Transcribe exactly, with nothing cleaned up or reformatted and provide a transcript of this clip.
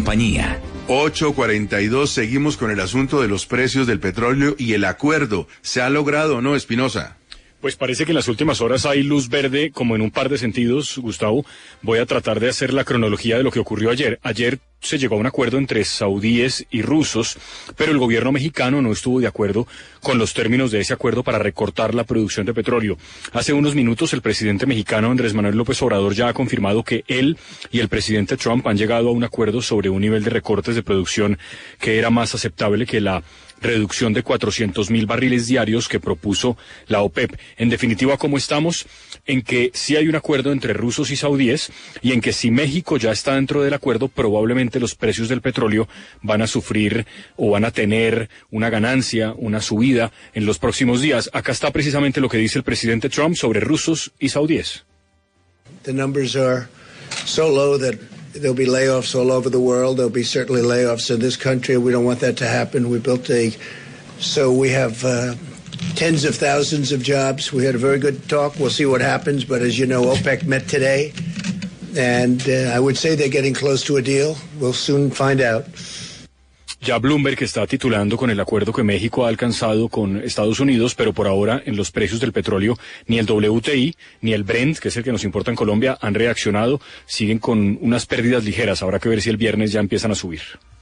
compañía. ocho cuarenta y dos, seguimos con el asunto de los precios del petróleo y el acuerdo. ¿Se ha logrado o no, Espinosa? Pues parece que en las últimas horas hay luz verde, como en un par de sentidos, Gustavo. Voy a tratar de hacer la cronología de lo que ocurrió ayer. Ayer se llegó a un acuerdo entre saudíes y rusos, pero el gobierno mexicano no estuvo de acuerdo con los términos de ese acuerdo para recortar la producción de petróleo. Hace unos minutos el presidente mexicano Andrés Manuel López Obrador ya ha confirmado que él y el presidente Trump han llegado a un acuerdo sobre un nivel de recortes de producción que era más aceptable que la reducción de cuatrocientos mil barriles diarios que propuso la OPEP. En definitiva, ¿cómo estamos? En que sí hay un acuerdo entre rusos y saudíes y en que si México ya está dentro del acuerdo, probablemente los precios del petróleo van a sufrir o van a tener una ganancia, una subida en los próximos días. Acá está precisamente lo que dice el presidente Trump sobre rusos y saudíes. The numbers are so low that there'll be layoffs all over the world. There'll be certainly layoffs in this country. We don't want that to happen. We built a, so we have uh, tens of thousands of jobs. We had a very good talk. We'll see what happens. But as you know, OPEC met today. And uh, I would say they're getting close to a deal. We'll soon find out. Ya Bloomberg está titulando con el acuerdo que México ha alcanzado con Estados Unidos, pero por ahora en los precios del petróleo ni el W T I ni el Brent, que es el que nos importa en Colombia, han reaccionado, siguen con unas pérdidas ligeras. Habrá que ver si el viernes ya empiezan a subir.